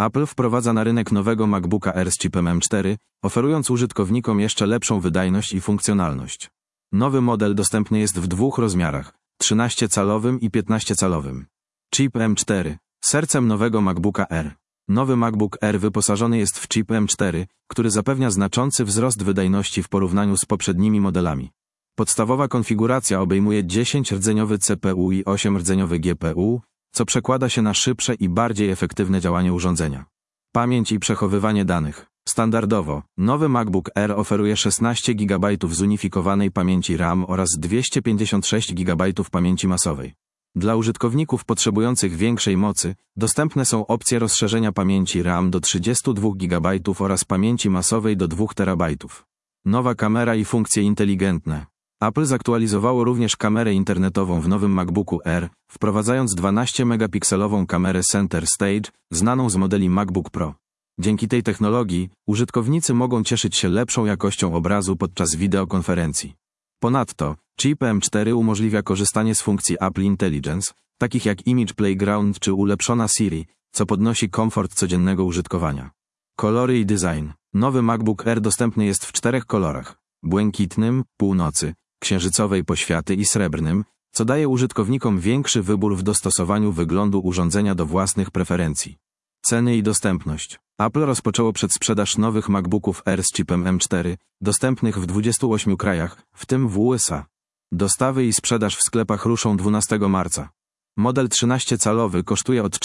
Apple wprowadza na rynek nowego MacBooka Air z chipem M4, oferując użytkownikom jeszcze lepszą wydajność i funkcjonalność. Nowy model dostępny jest w dwóch rozmiarach, 13-calowym i 15-calowym. Chip M4, sercem nowego MacBooka Air. Nowy MacBook Air wyposażony jest w chip M4, który zapewnia znaczący wzrost wydajności w porównaniu z poprzednimi modelami. Podstawowa konfiguracja obejmuje 10-rdzeniowy CPU i 8-rdzeniowy GPU, co przekłada się na szybsze i bardziej efektywne działanie urządzenia. Pamięć i przechowywanie danych. Standardowo, nowy MacBook Air oferuje 16 GB zunifikowanej pamięci RAM oraz 256 GB pamięci masowej. Dla użytkowników potrzebujących większej mocy, dostępne są opcje rozszerzenia pamięci RAM do 32 GB oraz pamięci masowej do 2 TB. Nowa kamera i funkcje inteligentne. Apple zaktualizowało również kamerę internetową w nowym MacBooku Air, wprowadzając 12-megapikselową kamerę Center Stage, znaną z modeli MacBook Pro. Dzięki tej technologii, użytkownicy mogą cieszyć się lepszą jakością obrazu podczas wideokonferencji. Ponadto, chip M4 umożliwia korzystanie z funkcji Apple Intelligence, takich jak Image Playground czy ulepszona Siri, co podnosi komfort codziennego użytkowania. Kolory i design. Nowy MacBook Air dostępny jest w 4 kolorach: błękitnym, północy, księżycowej poświaty i srebrnym, co daje użytkownikom większy wybór w dostosowaniu wyglądu urządzenia do własnych preferencji. Ceny i dostępność. Apple rozpoczęło przedsprzedaż nowych MacBooków Air z chipem M4, dostępnych w 28 krajach, w tym w USA. Dostawy i sprzedaż w sklepach ruszą 12 marca. Model 13-calowy kosztuje od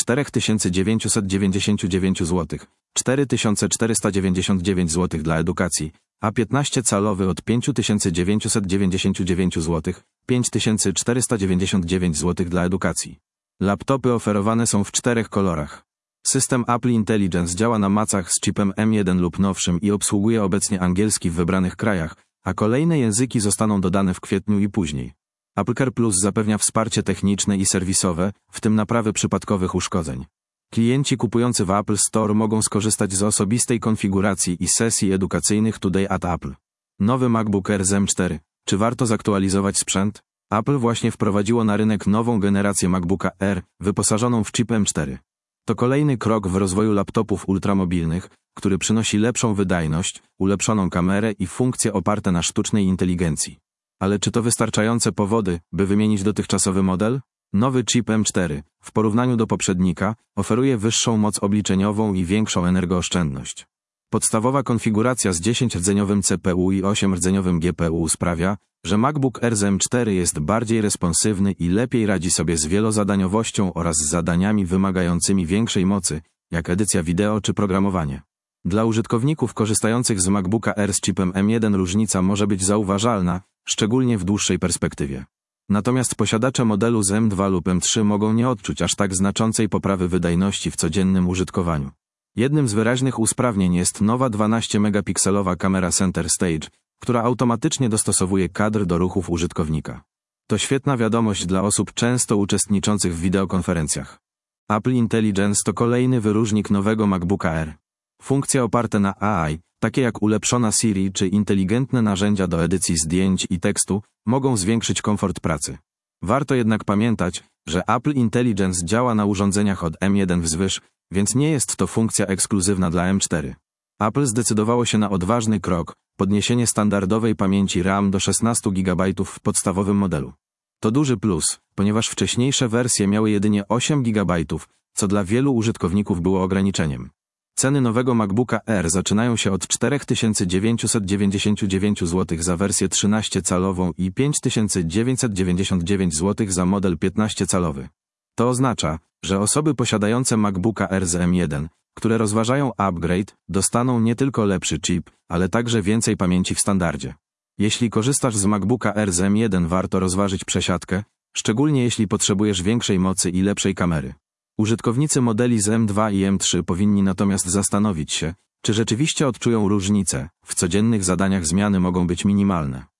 4999 zł, 4499 zł dla edukacji, a 15-calowy od 5999 zł, 5499 zł dla edukacji. Laptopy oferowane są w 4 kolorach. System Apple Intelligence działa na Macach z chipem M1 lub nowszym i obsługuje obecnie angielski w wybranych krajach, a kolejne języki zostaną dodane w kwietniu i później. AppleCare Plus zapewnia wsparcie techniczne i serwisowe, w tym naprawy przypadkowych uszkodzeń. Klienci kupujący w Apple Store mogą skorzystać z osobistej konfiguracji i sesji edukacyjnych Today at Apple. Nowy MacBook Air z M4. Czy warto zaktualizować sprzęt? Apple właśnie wprowadziło na rynek nową generację MacBooka Air, wyposażoną w chip M4. To kolejny krok w rozwoju laptopów ultramobilnych, który przynosi lepszą wydajność, ulepszoną kamerę i funkcje oparte na sztucznej inteligencji. Ale czy to wystarczające powody, by wymienić dotychczasowy model? Nowy chip M4, w porównaniu do poprzednika, oferuje wyższą moc obliczeniową i większą energooszczędność. Podstawowa konfiguracja z 10-rdzeniowym CPU i 8-rdzeniowym GPU sprawia, że MacBook Air z M4 jest bardziej responsywny i lepiej radzi sobie z wielozadaniowością oraz zadaniami wymagającymi większej mocy, jak edycja wideo czy programowanie. Dla użytkowników korzystających z MacBooka Air z chipem M1 różnica może być zauważalna, szczególnie w dłuższej perspektywie. Natomiast posiadacze modelu z M2 lub M3 mogą nie odczuć aż tak znaczącej poprawy wydajności w codziennym użytkowaniu. Jednym z wyraźnych usprawnień jest nowa 12-megapikselowa kamera Center Stage, która automatycznie dostosowuje kadr do ruchów użytkownika. To świetna wiadomość dla osób często uczestniczących w wideokonferencjach. Apple Intelligence to kolejny wyróżnik nowego MacBooka Air. Funkcje oparte na AI, takie jak ulepszona Siri czy inteligentne narzędzia do edycji zdjęć i tekstu, mogą zwiększyć komfort pracy. Warto jednak pamiętać, że Apple Intelligence działa na urządzeniach od M1 wzwyż, więc nie jest to funkcja ekskluzywna dla M4. Apple zdecydowało się na odważny krok, podniesienie standardowej pamięci RAM do 16 GB w podstawowym modelu. To duży plus, ponieważ wcześniejsze wersje miały jedynie 8 GB, co dla wielu użytkowników było ograniczeniem. Ceny nowego MacBooka Air zaczynają się od 4999 zł za wersję 13-calową i 5999 zł za model 15-calowy. To oznacza, że osoby posiadające MacBooka Air z M1, które rozważają upgrade, dostaną nie tylko lepszy chip, ale także więcej pamięci w standardzie. Jeśli korzystasz z MacBooka Air z M1, warto rozważyć przesiadkę, szczególnie jeśli potrzebujesz większej mocy i lepszej kamery. Użytkownicy modeli z M2 i M3 powinni natomiast zastanowić się, czy rzeczywiście odczują różnicę. W codziennych zadaniach zmiany mogą być minimalne.